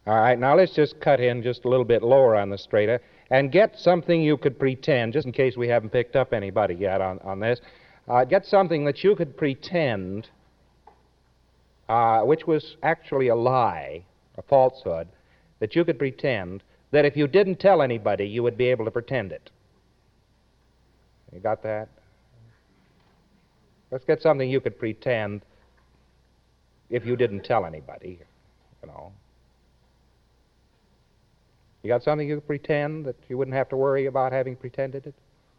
All right, now let's just cut in just a little bit lower on the strata and get something you could pretend, just in case we haven't picked up anybody yet on this. Get something that you could pretend, which was actually a lie, a falsehood, that you could pretend that if you didn't tell anybody, you would be able to pretend it. You got that? Let's get something you could pretend if you didn't tell anybody, you know. You got something you could pretend that you wouldn't have to worry about having pretended it?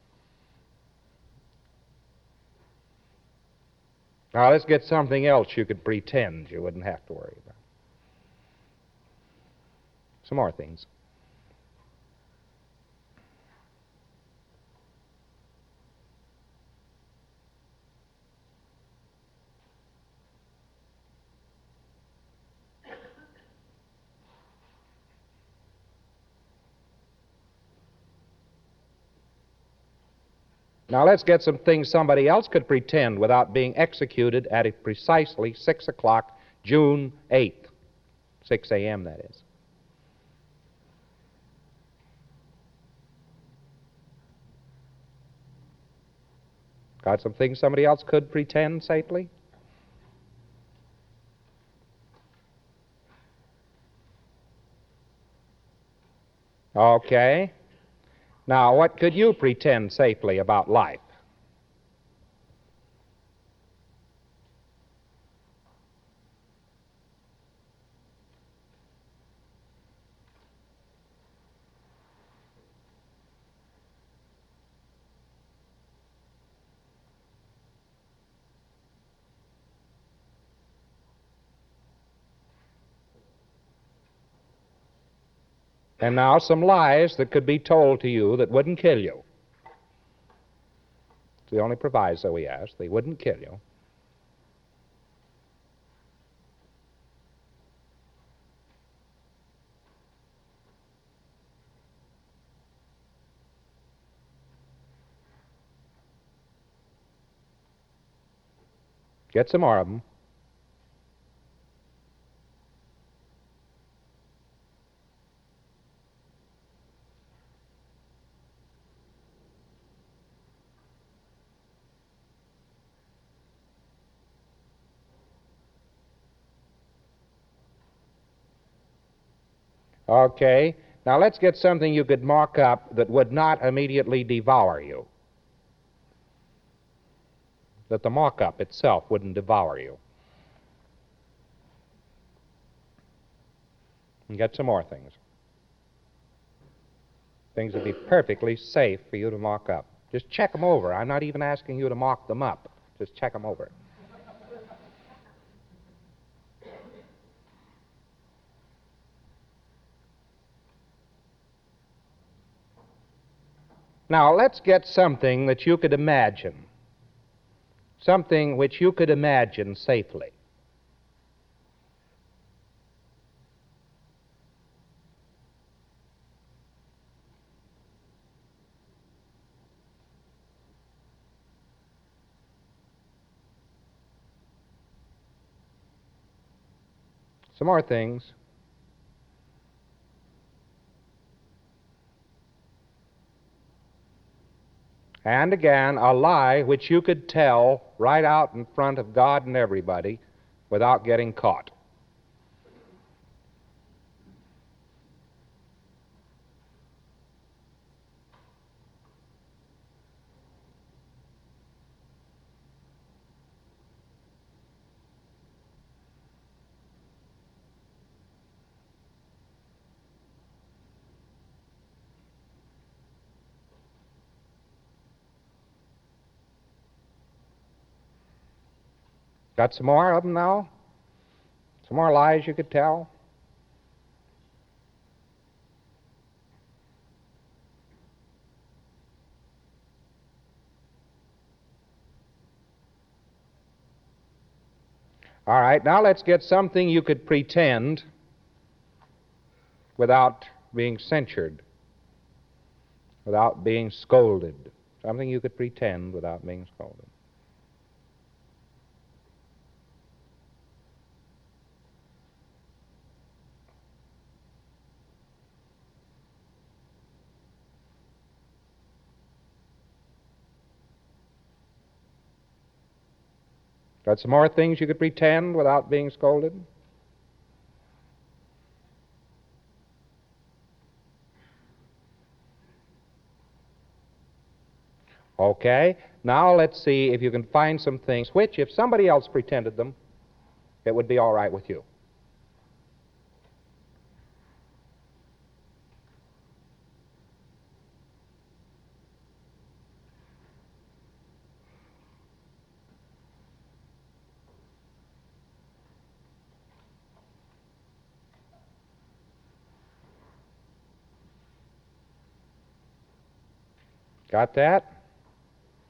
Now let's get something else you could pretend you wouldn't have to worry about. Some more things. Now let's get some things somebody else could pretend without being executed at precisely 6 o'clock, June 8th. 6 a.m., that is. Got some things somebody else could pretend safely? Okay. Now, what could you pretend safely about life? And now some lies that could be told to you that wouldn't kill you. It's the only proviso we ask. They wouldn't kill you. Get some more of them. Okay. Now let's get something you could mark up that would not immediately devour you. That the markup itself wouldn't devour you. And get some more things. Things would be perfectly safe for you to mark up. Just check them over. I'm not even asking you to mark them up. Just check them over. Now, let's get something that you could imagine. Something which you could imagine safely. Some more things. And again, a lie which you could tell right out in front of God and everybody without getting caught. Got some more of them now? Some more lies you could tell? All right, now let's get something you could pretend without being censured, without being scolded. Something you could pretend without being scolded. Got some more things you could pretend without being scolded? Okay. Now let's see if you can find some things which, if somebody else pretended them, it would be all right with you. Got that?